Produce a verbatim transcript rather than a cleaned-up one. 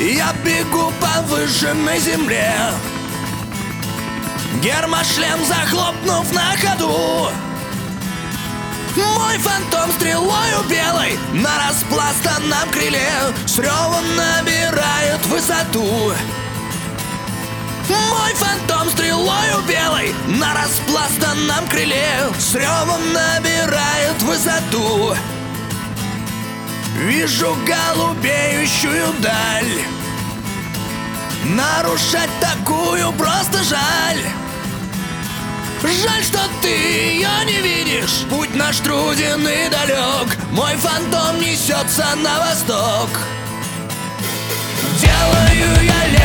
Я бегу по выжженной земле, гермошлем захлопнув на ходу. Мой фантом стрелою белой на распластанном крыле с ревом набирает высоту. Мой фантом стрелою белой на распластанном крыле с ревом набирает высоту. Вижу голубеющую даль, нарушать такую просто жаль. Жаль, что ты ее не видишь, путь наш труден и далек. Мой фантом несется на восток. Делаю я